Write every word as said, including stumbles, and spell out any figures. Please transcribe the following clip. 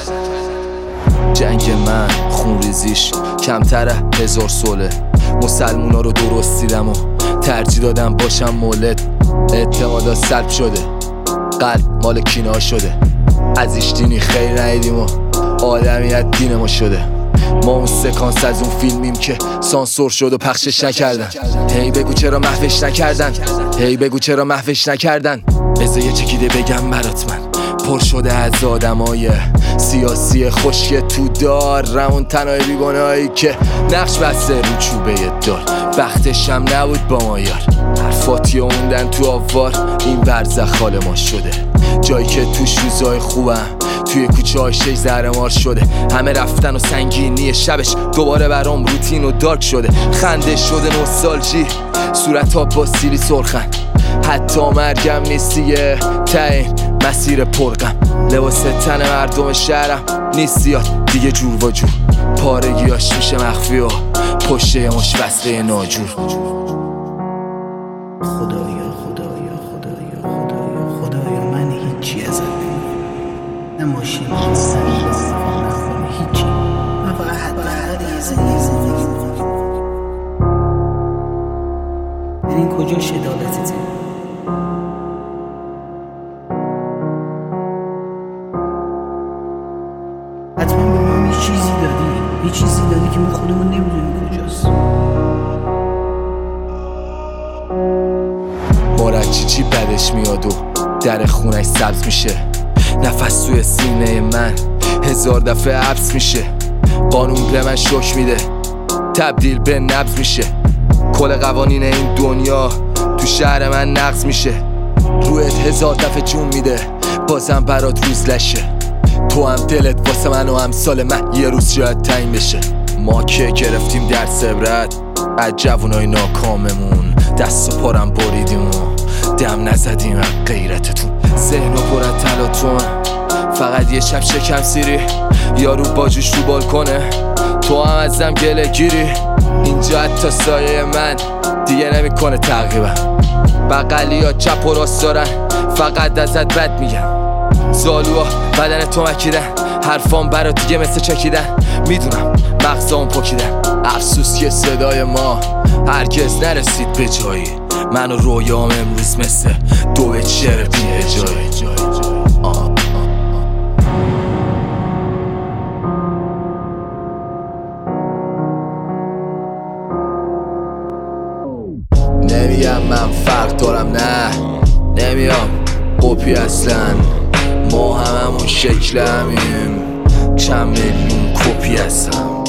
جنگ من خون ریزیش کمتره هزار ساله. مسلمونا رو درست دیدم و ترجیح دادم باشم مولد. اعتمادا سلب شده، قلب مال کینا شده. از ایش دینی خیر ندیدیم و آدمیت دین ما شده. ما اون سکانس از اون فیلمیم که سانسور شد و پخشش نکردن. هی بگو چرا محوش نکردن، هی بگو چرا محوش نکردن. بذار یه چکیده بگم برات، من پر شده از آدمای سیاسی خشک تو دار، رمون تنهای بیگناهی که نقش بسته رو چوبه دار. بختش هم نبود با ما یار، حرفاتی موندن تو آوار. این برزخ حال ما شده، جایی که توش روزای خوبم توی کوچه های شی زهرمار شده. همه رفتن و سنگینی شبش دوباره برام روتین و دارک شده. خنده شده نوستالژی، صورت ها با سیلی سرخن. حتی مرگم نیست دیگه تا مسیر پرغم. لباس تن مردم شهرم نیست زیاد دیگه جور و جور. پارگیاش میشه مخفی و پشت یه مش بسته ناجور. خدایا خدایا خدایا خدایا خدایا من هیچی ازت نمیخوام، نه ماشین نه زمین نه هیچی. من فقط حداقل یه زندگی میخوام. این کجا شدالتته؟ حتما به ما یه چیزی دادی، یه چیزی دادی که ما خودمون نمیدونیم کجاست. مارچی چی بدش میاد و در خونش سبز میشه. نفس توی سینه من هزار دفعه حبس میشه. قانون به من شوک میده، تبدیل به نبض میشه. کل قوانین این دنیا تو شهر من نقض میشه. رویت هزار دفعه جون میده، بازم برات روز لشه. تو هم دلت واسه من و امثال من یه روز شاید تعیین بشه. ما که گرفتیم درس عبرت از جوونای ناکاممون، دست و پارم بریدیم و دم نزدیم از غیرتتون. ذهن و پر از تلاطم، فقط یه شب شکم سیری. یارو باجوش رو بالکنه، تو هم ازم گله گیری. اینجا حتی سایه من دیگه نمیکنه تعقیبم. بغلی ها چپ و راست دارن، فقط ازت بد میگم. زالوها بدن تو مکیدن، حرفام برا دیگه مثل چکیدن. میدونم مغزام پکیدن، افسوس که صدای ما هرگز نرسید به جایی. من و رویام امروز مثل دو به شعر بی هجایی. نمیگم من فرق دارم، نه نمیام قپی اصلا. ما هممون شکل همیم، چند میلیون کپی هستم.